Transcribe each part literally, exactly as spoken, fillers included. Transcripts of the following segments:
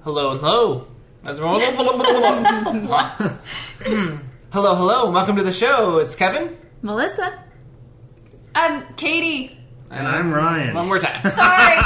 Hello, hello. That's hello, hello. Welcome to the show. It's Kevin. Melissa. I'm Katie. And I'm Ryan. One more time. Sorry.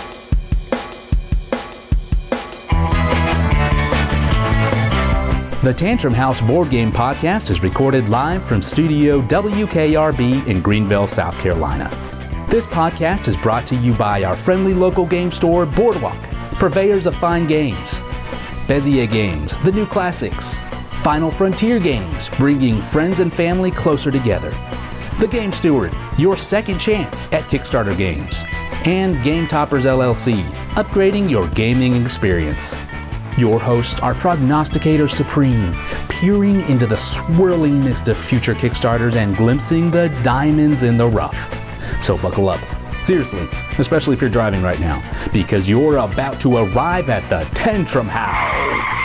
The Tantrum House Board Game Podcast is recorded live from Studio W K R B in Greenville, South Carolina. This podcast is brought to you by our friendly local game store, Boardwalk, purveyors of fine games. Bezier Games, the new classics. Final Frontier Games, bringing friends and family closer together. The Game Steward, your second chance at Kickstarter games. And Game Toppers L L C, upgrading your gaming experience. Your hosts are Prognosticator Supreme, peering into the swirling mist of future Kickstarters and glimpsing the diamonds in the rough. So buckle up. Seriously, especially if you're driving right now, because you're about to arrive at the Tantrum House.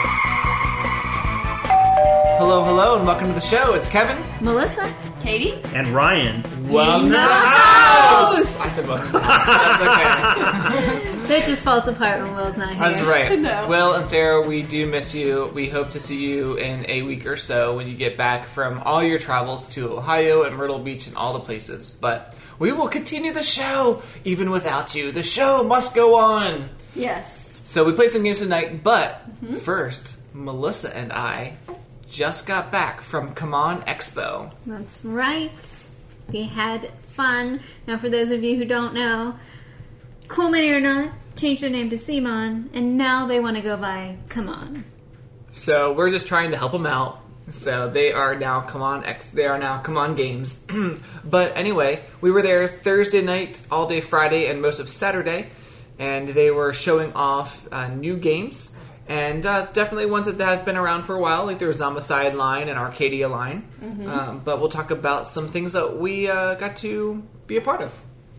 Hello, hello, and welcome to the show. It's Kevin. Melissa. Katie. And Ryan. Welcome In to the the house. house. I said welcome to the house. That's okay. That just falls apart when Will's not here. That's right. No. Will and Sarah, we do miss you. We hope to see you in a week or so when you get back from all your travels to Ohio and Myrtle Beach and all the places. But we will continue the show even without you. The show must go on. Yes. So we played some games tonight, but mm-hmm. first, Melissa and I just got back from Come On Expo. That's right. We had fun. Now, for those of you who don't know, Cool Mini or Not changed their name to Simon, and now they want to go by Come On. So we're just trying to help them out. So they are now Come On X. They are now Come On Games. But anyway, we were there Thursday night, all day Friday, and most of Saturday, and they were showing off uh, new games. And uh, definitely ones that have been around for a while, like their Zombicide line and Arcadia line. Mm-hmm. Um, but we'll talk about some things that we uh, got to be a part of.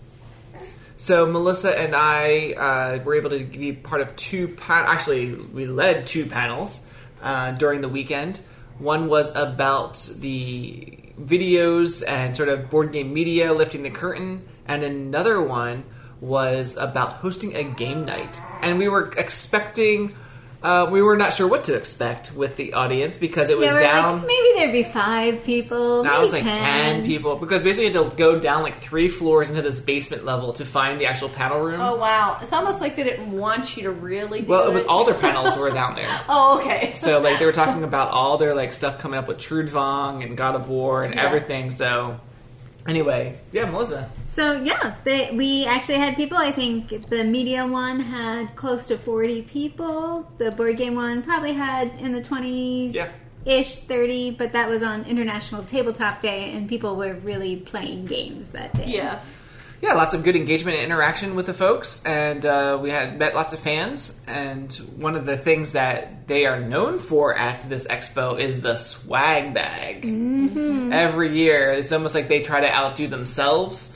So Melissa and I uh, were able to be part of two pan- actually we led two panels uh, during the weekend. One was about the videos and sort of board game media lifting the curtain, and another one was about hosting a game night. And we were expecting Uh, we were not sure what to expect with the audience because it was yeah, we're down. Like, maybe there'd be five people. No, maybe it was like ten. ten people because basically you had to go down like three floors into this basement level to find the actual panel room. Oh wow! It's almost like they didn't want you to really. do Well, it it was all their panels were down there. Oh, okay. So like they were talking about all their like stuff coming up with Trudvang and God of War and yeah. everything. So anyway, yeah, Melissa. So yeah, they, we actually had people. I think the media one had close to forty people. The board game one probably had in the twenty-ish, yeah. thirty, but that was on International Tabletop Day, and people were really playing games that day. Yeah. Yeah, lots of good engagement and interaction with the folks, and uh, we had met lots of fans, and one of the things that they are known for at this expo is the swag bag. Mm-hmm. Every year, it's almost like they try to outdo themselves.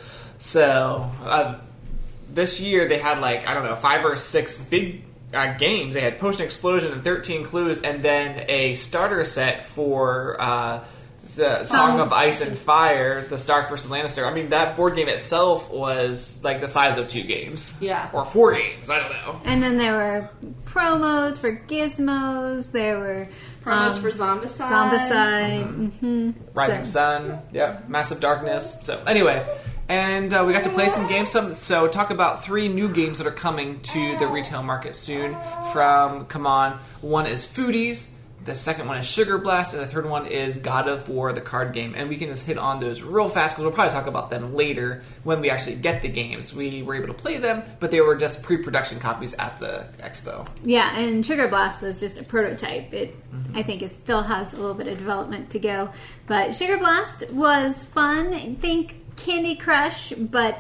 So, uh, this year they had like, I don't know, five or six big uh, games. They had Potion Explosion and thirteen Clues, and then a starter set for uh, the Song of Ice and Fire, the Stark versus Lannister. I mean, that board game itself was like the size of two games. Yeah. Or four games, I don't know. And then there were promos for Gizmos, there were Promos um, for Zombicide. Zombicide. Mm-hmm. Mm-hmm. Rising so. Sun, yep, Massive Darkness. So anyway, and uh, we got to play some games. Some so talk about three new games that are coming to the retail market soon from Come On. One is Foodies, the second one is Sugar Blast, and the third one is God of War, the card game. And we can just hit on those real fast because we'll probably talk about them later when we actually get the games. We were able to play them, but they were just pre-production copies at the expo. Yeah, and Sugar Blast was just a prototype. It, Mm-hmm. I think it still has a little bit of development to go. But Sugar Blast was fun. Think Candy Crush, but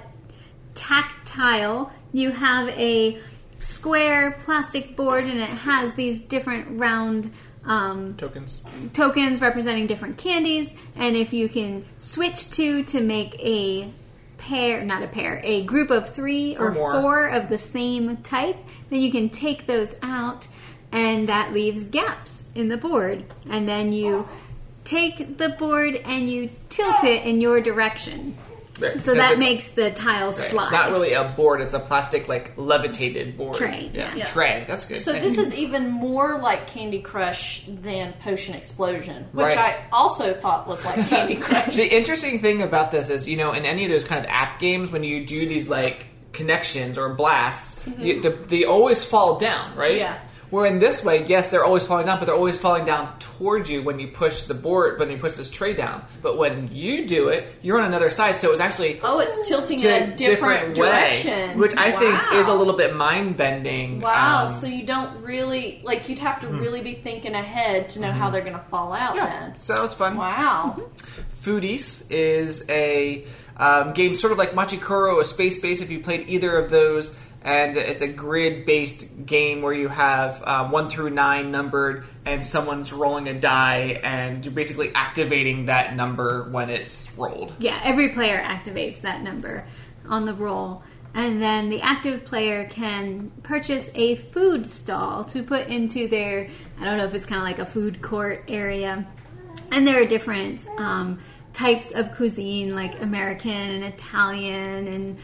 tactile. You have a square plastic board, and it has these different round um, Tokens. tokens representing different candies. And if you can switch two to make a pair, not a pair, a group of three or, Or more. four of the same type, then you can take those out, and that leaves gaps in the board. And then you take the board and you tilt it in your direction. Right, So because that it's- makes the tiles right, slide. It's not really a board; it's a plastic, like levitated board. Tray, Yeah, yeah. tray. That's good. So this is even more like Candy Crush than Potion Explosion, which Right. I also thought was like Candy Crush. The interesting thing about this is, you know, in any of those kind of app games, when you do these like connections or blasts, you, the, they always fall down, right? Yeah. Where in this way, yes, they're always falling down, but they're always falling down towards you when you push the board, when you push this tray down. But when you do it, you're on another side, so it's actually Oh, it's tilting to in a different, direction. way, which I Wow. think is a little bit mind bending. Wow, so you don't really like you'd have to really be thinking ahead to know how they're going to fall out yeah, then. so that was fun. Wow. Foodies is a um, game sort of like Machikoro or Space Base if you played either of those. And it's a grid-based game where you have um, one through nine numbered, and someone's rolling a die, and you're basically activating that number when it's rolled. Yeah, every player activates that number on the roll. And then the active player can purchase a food stall to put into their, I don't know if it's kind of like a food court area. And there are different um, types of cuisine, like American and Italian and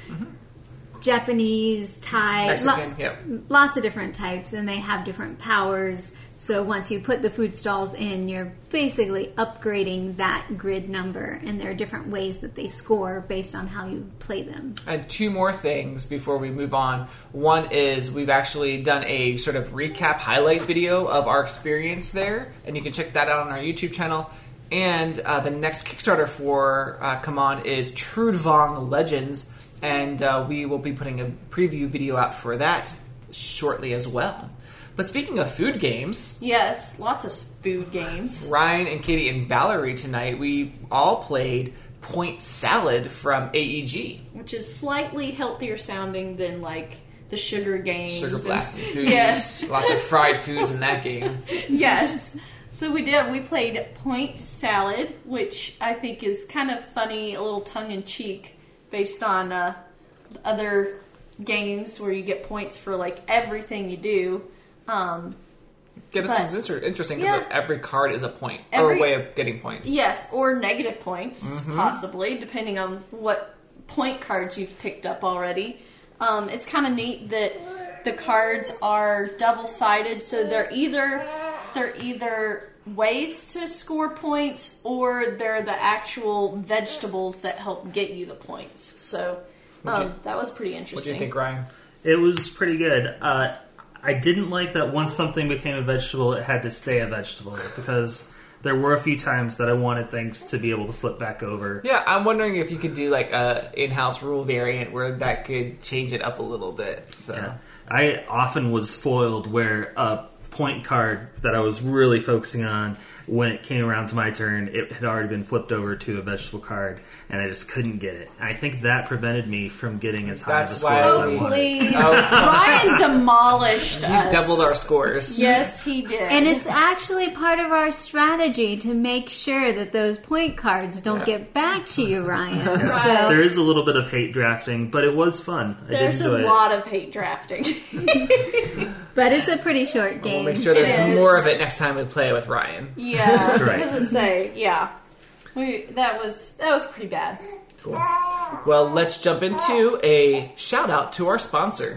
Japanese, Thai, Mexican, lo- yep. lots of different types, and they have different powers. So once you put the food stalls in, you're basically upgrading that grid number, and there are different ways that they score based on how you play them. And two more things before we move on. One is we've actually done a sort of recap highlight video of our experience there, and you can check that out on our YouTube channel. And uh, the next Kickstarter for uh, Come On is Trudvang Legends, and uh, we will be putting a preview video out for that shortly as well. But speaking of food games, Yes, lots of food games. Ryan and Katie and Valerie tonight, we all played Point Salad from A E G. Which is slightly healthier sounding than like the sugar games. Sugar and- Blast and foods. Yes. Lots of fried foods in that game. Yes. So we did. We played Point Salad, which I think is kind of funny, a little tongue in cheek, based on uh, other games where you get points for like everything you do. Um, Yeah, this But- is inter- interesting because Yeah. every card is a point or Every- a way of getting points. yes, or negative points, Mm-hmm. possibly, depending on what point cards you've picked up already. Um, it's kind of neat that the cards are double sided, so they're either they're either ways to score points or they're the actual vegetables that help get you the points. So What'd um, you- that was pretty What do interesting. you think, Ryan? It was pretty good. Uh, I didn't like that once something became a vegetable, it had to stay a vegetable, because there were a few times that I wanted things to be able to flip back over. Yeah, I'm wondering if you could do like a in-house rule variant where that could change it up a little bit. So Yeah. I often was foiled where a point card that I was really focusing on, when it came around to my turn, it had already been flipped over to a vegetable card, and I just couldn't get it. And I think that prevented me from getting as high That's of a score why as I I need- Oh, wanted. please. Oh. Ryan demolished you us. doubled our scores. Yes, he did. And it's actually part of our strategy to make sure that those point cards don't Yeah. get back to you, Ryan. Right. So There is a little bit of hate drafting, but it was fun. I There's did a enjoy it. lot of hate drafting. But it's a pretty short game. We'll make sure there's It is. more of it next time we play with Ryan. Yeah, Right. what does it say? Yeah, we, that was that was pretty bad. Cool. Well, let's jump into a shout out to our sponsor.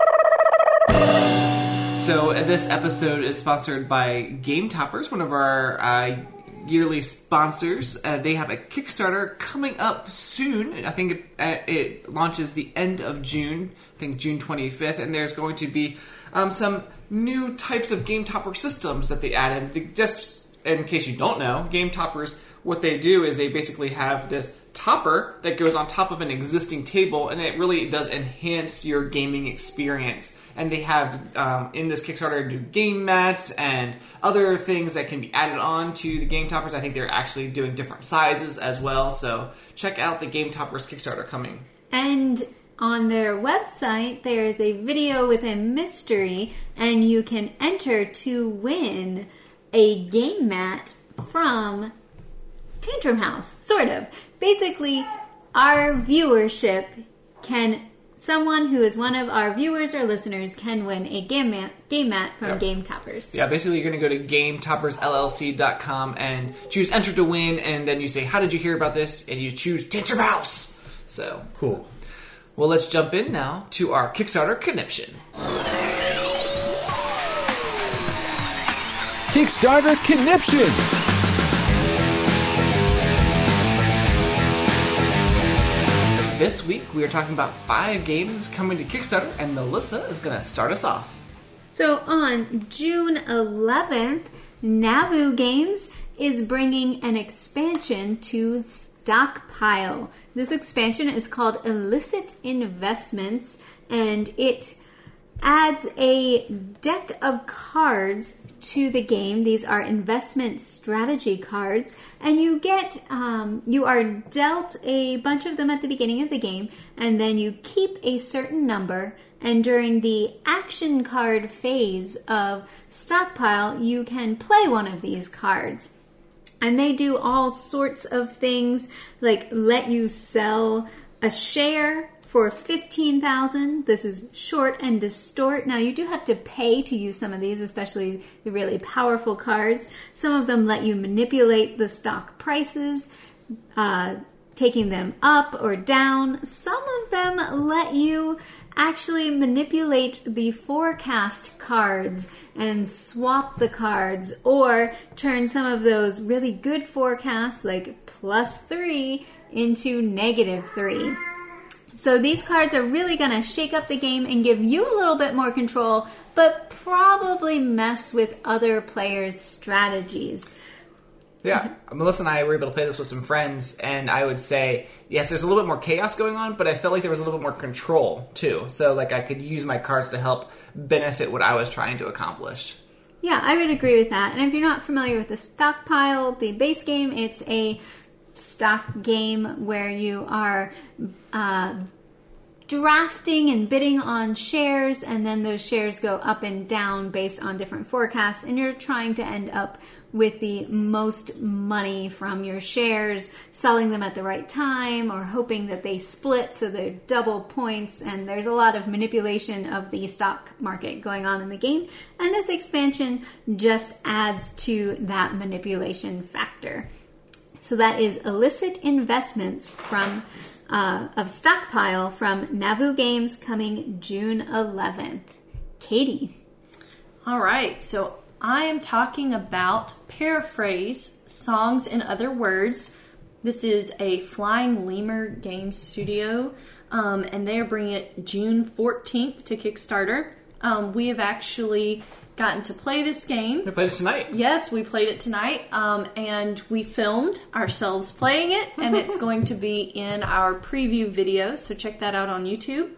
So, uh, this episode is sponsored by Game Toppers, one of our uh, yearly sponsors. Uh, they have a Kickstarter coming up soon. I think it, uh, it launches the end of June, I think June twenty-fifth, and there's going to be um, some new types of Game Topper systems that they added. They just in case you don't know, Game Toppers, what they do is they basically have this topper that goes on top of an existing table, and it really does enhance your gaming experience. And they have, um, in this Kickstarter, new game mats and other things that can be added on to the Game Toppers. I think they're actually doing different sizes as well, so check out the Game Toppers Kickstarter coming. And on their website, there is a video with a mystery, and you can enter to win a game mat from Tantrum House, sort of. Basically, our viewership can, someone who is one of our viewers or listeners can win a game mat, game mat from Yep. Game Toppers. Yeah, basically you're going to go to game toppers l l c dot com and choose enter to win, and then you say, how did you hear about this? And you choose Tantrum House. So Cool. well, let's jump in now to our Kickstarter conniption. Kickstarter Conniption! This week we are talking about five games coming to Kickstarter, and Melissa is going to start us off. So on June eleventh, Navu Games is bringing an expansion to Stockpile. This expansion is called Illicit Investments, and it adds a deck of cards to the game. These are investment strategy cards, and you get um, you are dealt a bunch of them at the beginning of the game, and then you keep a certain number, and during the action card phase of Stockpile you can play one of these cards. And they do all sorts of things, like let you sell a share for fifteen thousand dollars. This is short and distort. Now, you do have to pay to use some of these, especially the really powerful cards. Some of them let you manipulate the stock prices, uh, taking them up or down. Some of them let you actually manipulate the forecast cards and swap the cards, or turn some of those really good forecasts, like plus three, into negative three. So these cards are really going to shake up the game and give you a little bit more control, but probably mess with other players' strategies. Yeah, Melissa and I were able to play this with some friends, and I would say, yes, there's a little bit more chaos going on, but I felt like there was a little bit more control, too. So, like, I could use my cards to help benefit what I was trying to accomplish. Yeah, I would agree with that. And if you're not familiar with the Stockpile, the base game, it's a stock game where you are uh, drafting and bidding on shares, and then those shares go up and down based on different forecasts, and you're trying to end up with the most money from your shares, selling them at the right time, or hoping that they split so they're double points. And there's a lot of manipulation of the stock market going on in the game, and this expansion just adds to that manipulation factor. So that is Illicit Investments from uh, of Stockpile from Navu Games, coming June eleventh. Katie. All right, so I am talking about Paraphrase, Songs in Other Words. This is a Flying Lemur Games studio, um, and they are bringing it June fourteenth to Kickstarter. Um, we have actually gotten to play this game. We played it tonight. Yes, we played it tonight, um, and we filmed ourselves playing it, and it's going to be in our preview video, so check that out on YouTube.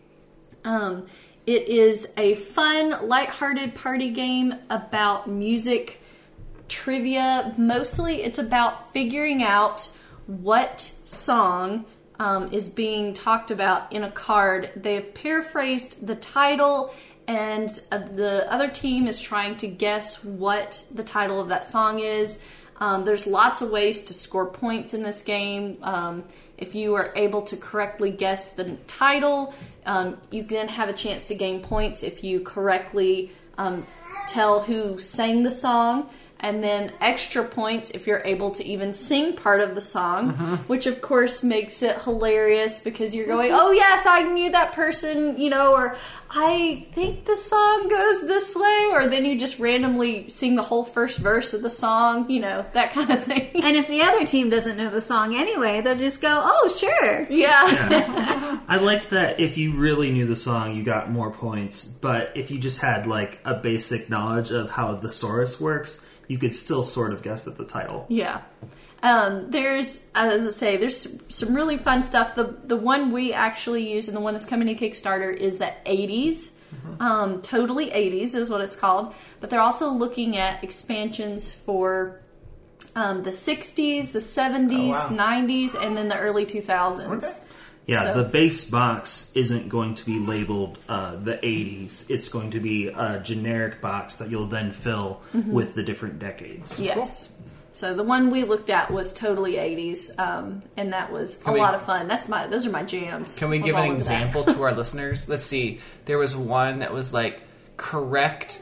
Um, it is a fun, lighthearted party game about music trivia. Mostly it's about figuring out what song um, is being talked about in a card. They have paraphrased the title, and uh, the other team is trying to guess what the title of that song is. Um, there's lots of ways to score points in this game. Um, if you are able to correctly guess the title, um, you then have a chance to gain points if you correctly um, tell who sang the song. And then extra points if you're able to even sing part of the song, mm-hmm. which of course makes it hilarious because you're going, oh yes, I knew that person, you know, or I think the song goes this way, or then you just randomly sing the whole first verse of the song, you know, that kind of thing. And if the other team doesn't know the song anyway, they'll just go, oh, sure. Yeah. yeah. I liked that if you really knew the song, you got more points, but if you just had like a basic knowledge of how the thesaurus works, you could still sort of guess at the title. Yeah. Um, there's, as I say, there's some really fun stuff. The the one we actually use and the one that's coming to Kickstarter is the eighties. Mm-hmm. Um, totally eighties is what it's called. But they're also looking at expansions for um, the sixties, the seventies, oh, wow. nineties, and then the early two thousands. Okay. Yeah, so. The base box isn't going to be labeled uh, the eighties. It's going to be a generic box that you'll then fill mm-hmm. with the different decades. Yes. Cool. So the one we looked at was totally eighties, um, and that was can a we, lot of fun. That's my; those are my jams. Can we give an example to our listeners? Let's see. There was one that was like correct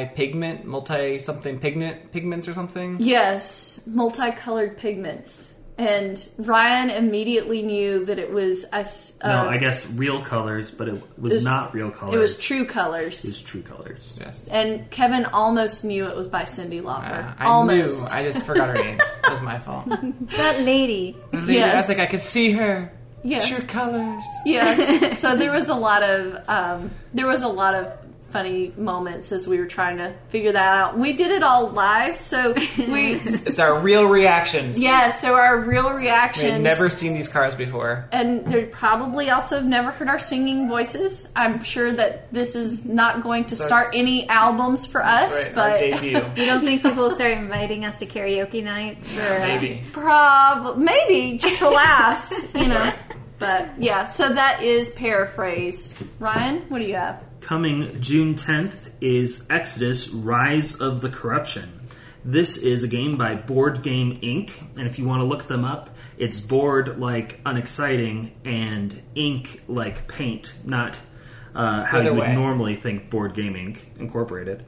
multi-pigment, multi-something pigment, pigments or something. Yes, multicolored pigments. and Ryan immediately knew that it was us. Uh, No, I guess real colors, but it was, it was not real colors. It was True Colors. It was True Colors. Yes. And Kevin almost knew it was by Cyndi Lauper. Uh, I almost. knew. I just forgot her name. It was my fault. That lady. Lady, Yes. I was like, I could see her. Yeah. True colors. Yes. So there was a lot of um, there was a lot of funny moments as we were trying to figure that out. We did it all live, so we It's our real reactions. yeah. So our real We reactions. had never seen these cars before. And they probably also have never heard our singing voices. I'm sure that this is not going to start any albums for us, That's right, our but debut. You don't think people will start inviting us to karaoke nights? Or, uh, Maybe. prob maybe just for laughs, you know. But yeah, so that is Paraphrase. Ryan, what do you have? Coming June tenth is Exodus: Rise of the Corruption. This is a game by Board Game Incorporated, and if you want to look them up, it's board like unexciting and ink like paint, not uh, how Either you would way. normally think Board Game Incorporated. Incorporated.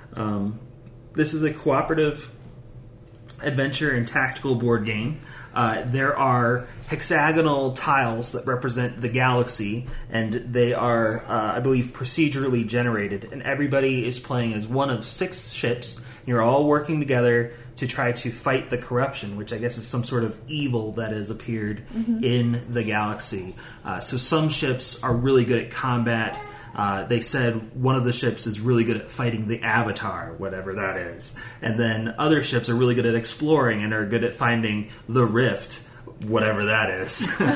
Um, this is a cooperative adventure and tactical board game. Uh, there are hexagonal tiles that represent the galaxy, and they are, uh, I believe, procedurally generated. And everybody is playing as one of six ships. And you're all working together to try to fight the corruption, which I guess is some sort of evil that has appeared in the galaxy. Uh, so some ships are really good at combat. Uh, they said one of the ships is really good at fighting the Avatar, whatever that is. And then other ships are really good at exploring and are good at finding the Rift, whatever that is.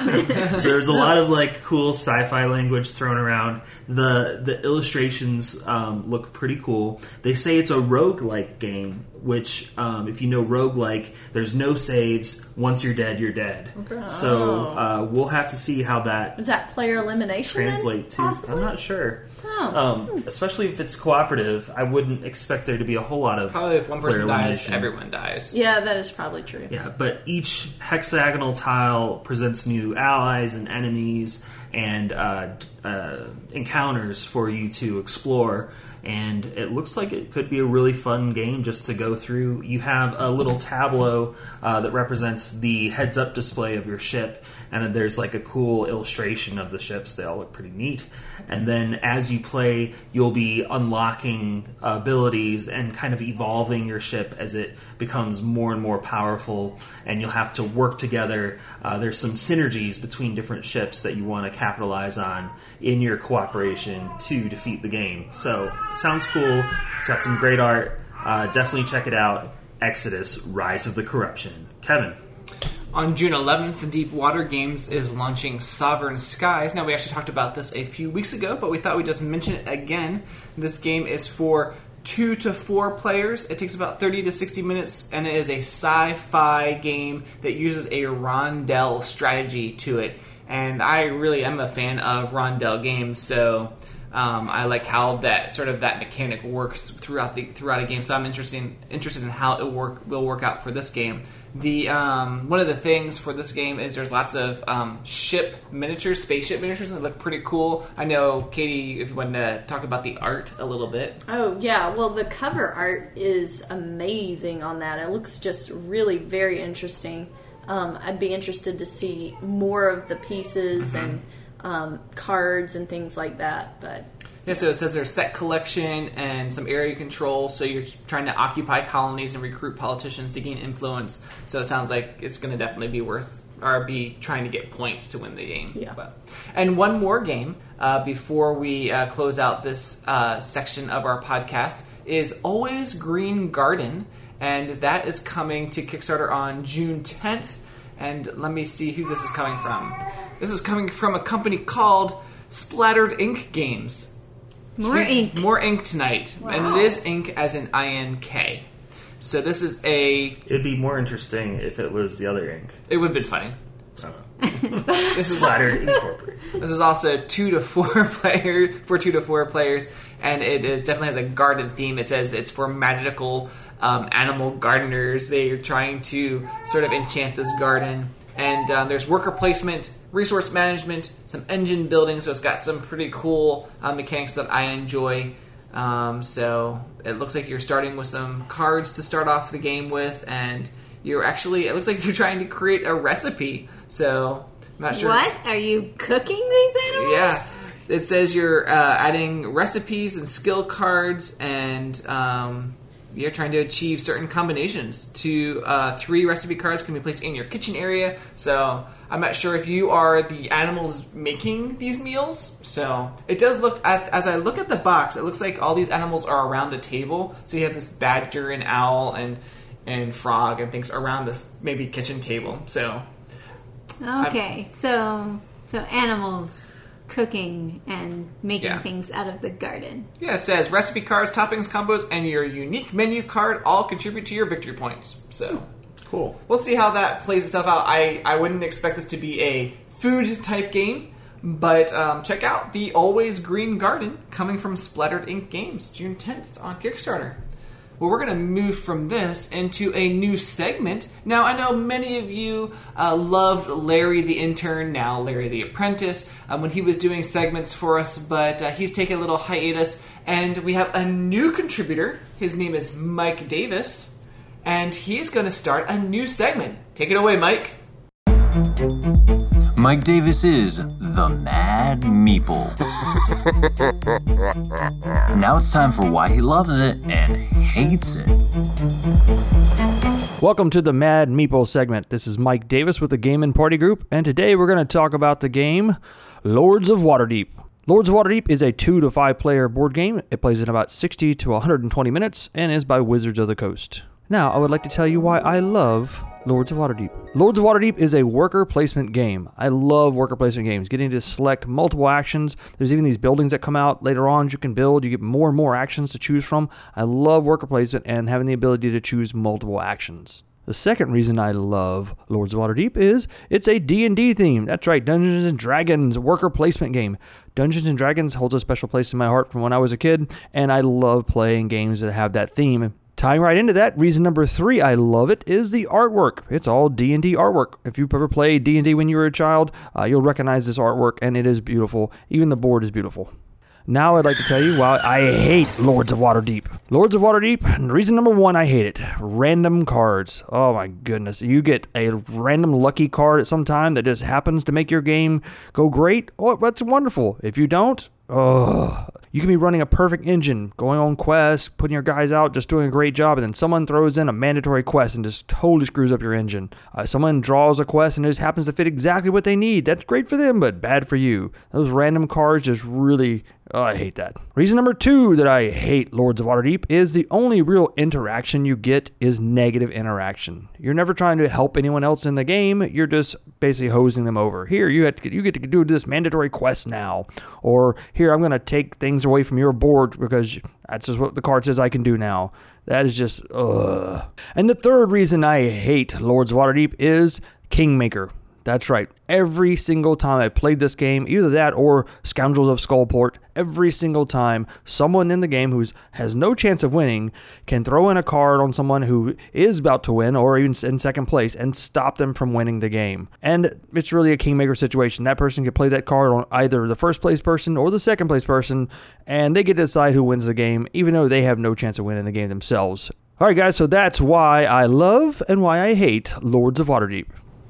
So there's a lot of like cool sci-fi language thrown around. The the illustrations um, look pretty cool. They say it's a roguelike game, which um, if you know roguelike, there's no saves. Once you're dead, you're dead. Okay. So uh, we'll have to see how that Is that player elimination? then, translate to. possibly? I'm not sure. Oh. Um, especially if it's cooperative, I wouldn't expect there to be a whole lot of Probably if one player person dies, elimination. everyone dies. Yeah, that is probably true. Yeah, but each hexagonal tile presents new allies and enemies and uh, uh, encounters for you to explore. And it looks like it could be a really fun game just to go through. You have a little tableau uh, that represents the heads-up display of your ship, and there's like a cool illustration of the ships. They all look pretty neat. And then as you play, you'll be unlocking abilities and kind of evolving your ship as it becomes more and more powerful, and you'll have to work together. Uh, there's some synergies between different ships that you want to capitalize on in your cooperation to defeat the game. So it sounds cool. It's got some great art. Uh, definitely check it out. Exodus: Rise of the Corruption. Kevin. On June eleventh, Deep Water Games is launching Sovereign Skies. Now, we actually talked about this a few weeks ago, but we thought we'd just mention it again. This game is for two to four players. It takes about thirty to sixty minutes, and it is a sci-fi game that uses a rondel strategy to it. And I really am a fan of rondel games, so um, I like how that sort of that mechanic works throughout the throughout a game. So I'm interested in, interested in how it work will work out for this game. The um, one of the things for this game is there's lots of um, ship miniatures, spaceship miniatures that look pretty cool. I know, Katie, if you wanted to talk about the art a little bit. Oh, yeah. Well, the cover art is amazing on that. It looks just really very interesting. Um, I'd be interested to see more of the pieces Mm-hmm. and um, cards and things like that. But Yeah, so it says there's set collection and some area control, so you're trying to occupy colonies and recruit politicians to gain influence. So it sounds like it's going to definitely be worth, or be trying to get points to win the game. Yeah. But, and one more game uh, before we uh, close out this uh, section of our podcast is Always Green Garden, and that is coming to Kickstarter on June tenth. And let me see who this is coming from. This is coming from a company called Splattered Ink Games. More ink. More ink tonight. And it is ink as in I N K. So this is a... It'd be more interesting if it was the other ink. It would have been funny. So, This is, Splatter Incorporated. this is also two to four player for two to four players, and it is definitely has a garden theme. It says it's for magical um, animal gardeners. They are trying to sort of enchant this garden. And um, there's worker placement, resource management, some engine building, so it's got some pretty cool uh, mechanics that I enjoy. Um, so it looks like you're starting with some cards to start off the game with, and you're actually, it looks like they're trying to create a recipe. So, I'm not sure. What? Are you cooking these animals? Yeah. It says you're uh, adding recipes and skill cards, and um, you're trying to achieve certain combinations. Two, uh, three recipe cards can be placed in your kitchen area. So I'm not sure if you are the animals making these meals. So it does look, at, as I look at the box, it looks like all these animals are around the table. So you have this badger and owl and and frog and things around this maybe kitchen table. So okay, I'm, so so animals cooking and making yeah. things out of the garden. Yeah, it says recipe cards, toppings, combos, and your unique menu card all contribute to your victory points. So, cool. We'll see how that plays itself out. I, I wouldn't expect this to be a food type game, but um, check out the Always Green Garden coming from Splattered Ink Games, June tenth on Kickstarter. Well, we're going to move from this into a new segment. Now, I know many of you uh, loved Larry the Intern, now Larry the Apprentice, um, when he was doing segments for us, but uh, he's taken a little hiatus, and we have a new contributor. His name is Mike Davis, and he's going to start a new segment. Take it away, Mike. Mike Davis is the Mad Meeple. Now it's time for why he loves it and hates it. Welcome to the Mad Meeple segment. This is Mike Davis with the Game and Party Group, and today we're going to talk about the game Lords of Waterdeep. Lords of Waterdeep is a two to five player board game. It plays in about sixty to one hundred twenty minutes and is by Wizards of the Coast. Now, I would like to tell you why I love Lords of Waterdeep. Lords of Waterdeep is a worker placement game. I love worker placement games, getting to select multiple actions. There's even these buildings that come out later on you can build. You get more and more actions to choose from. I love worker placement and having the ability to choose multiple actions. The second reason I love Lords of Waterdeep is it's a D and D theme. That's right, Dungeons and Dragons worker placement game. Dungeons and Dragons holds a special place in my heart from when I was a kid, and I love playing games that have that theme. Tying right into that, reason number three I love it is the artwork. It's all D and D artwork. If you've ever played D and D when you were a child, uh, you'll recognize this artwork, and it is beautiful. Even the board is beautiful. Now I'd like to tell you why I hate Lords of Waterdeep. Lords of Waterdeep, reason number one I hate it, random cards. Oh my goodness. You get a random lucky card at some time that just happens to make your game go great. Oh, that's wonderful. If you don't, oh, you can be running a perfect engine, going on quests, putting your guys out, just doing a great job, and then someone throws in a mandatory quest and just totally screws up your engine. Uh, someone draws a quest and it just happens to fit exactly what they need. That's great for them, but bad for you. Those random cards just really... Oh, I hate that. Reason number two that I hate Lords of Waterdeep is the only real interaction you get is negative interaction. You're never trying to help anyone else in the game. You're just basically hosing them over. Here, you have to get, you get to do this mandatory quest now. Or here, I'm going to take things away from your board because that's just what the card says I can do now. That is just, ugh. And the third reason I hate Lords of Waterdeep is Kingmaker. That's right. Every single time I played this game, either that or Scoundrels of Skullport, every single time someone in the game who has no chance of winning can throw in a card on someone who is about to win or even in second place and stop them from winning the game. And it's really a Kingmaker situation. That person can play that card on either the first place person or the second place person, and they get to decide who wins the game, even though they have no chance of winning the game themselves. All right, guys, so that's why I love and why I hate Lords of Waterdeep.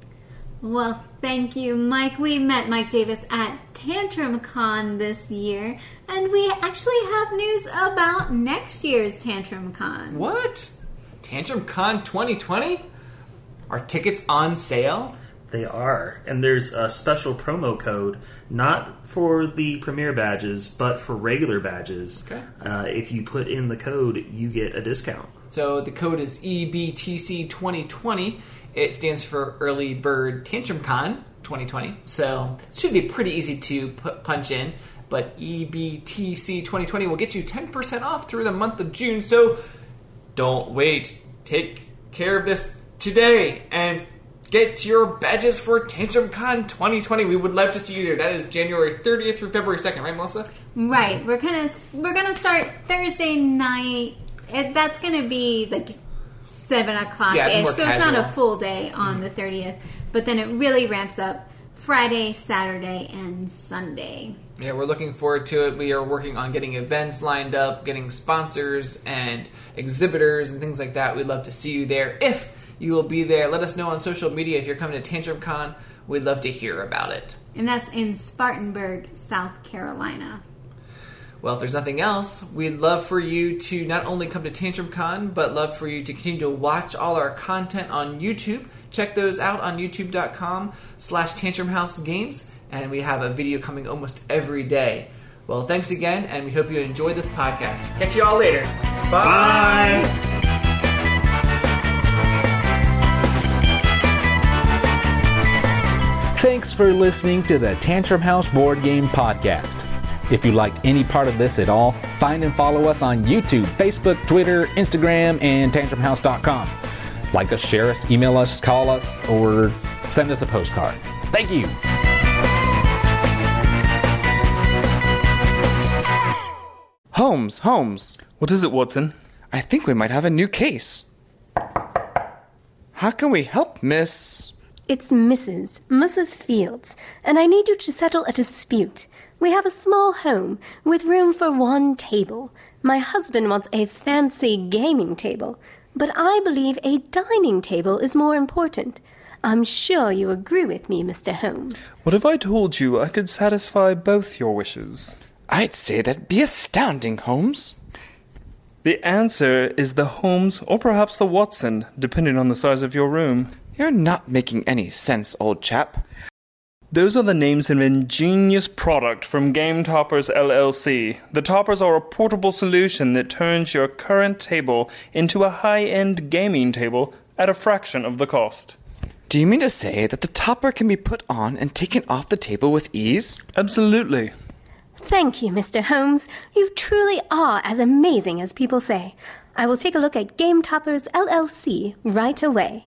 Well, thank you, Mike. We met Mike Davis at Tantrum Con this year, and we actually have news about next year's Tantrum Con. What? Tantrum Con twenty twenty? Are tickets on sale? They are, and there's a special promo code, not for the Premier badges, but for regular badges. Okay. Uh, if you put in the code, you get a discount. So the code is E B T C twenty twenty. It stands for Early Bird Tantrum Con twenty twenty. So it should be pretty easy to put, punch in. But E B T C twenty twenty will get you ten percent off through the month of June. So don't wait. Take care of this today and get your badges for Tantrum Con twenty twenty. We would love to see you there. That is January thirtieth through February second, right, Melissa? Right. We're gonna we're gonna start Thursday night. It, that's gonna be like seven o'clock yeah, ish. more So casual. it's not a full day on mm. the thirtieth, but then it really ramps up Friday, Saturday, and Sunday. Yeah, we're looking forward to it. We are working on getting events lined up, getting sponsors and exhibitors and things like that. We'd love to see you there if you will be there. Let us know on social media if you're coming to TantrumCon. We'd love to hear about it. And that's in Spartanburg, South Carolina. Well, if there's nothing else, we'd love for you to not only come to TantrumCon, but love for you to continue to watch all our content on YouTube. Check those out on youtube.com slash tantrumhousegames, and we have a video coming almost every day. Well, thanks again, and we hope you enjoyed this podcast. Catch you all later. Bye! Bye. Thanks for listening to the Tantrum House Board Game Podcast. If you liked any part of this at all, find and follow us on YouTube, Facebook, Twitter, Instagram, and tantrum house dot com. Like us, share us, email us, call us, or send us a postcard. Thank you. Holmes, Holmes. What is it, Watson? I think we might have a new case. How can we help, Miss? It's Missus Missus Fields, and I need you to settle a dispute. We have a small home with room for one table. My husband wants a fancy gaming table, but I believe a dining table is more important. I'm sure you agree with me, Mister Holmes. What if I told you I could satisfy both your wishes? I'd say that'd be astounding, Holmes. The answer is the Holmes or perhaps the Watson, depending on the size of your room. You're not making any sense, old chap. Those are the names of an ingenious product from Game Toppers L L C. The Toppers are a portable solution that turns your current table into a high-end gaming table at a fraction of the cost. Do you mean to say that the topper can be put on and taken off the table with ease? Absolutely. Thank you, Mister Holmes. You truly are as amazing as people say. I will take a look at Game Toppers L L C right away.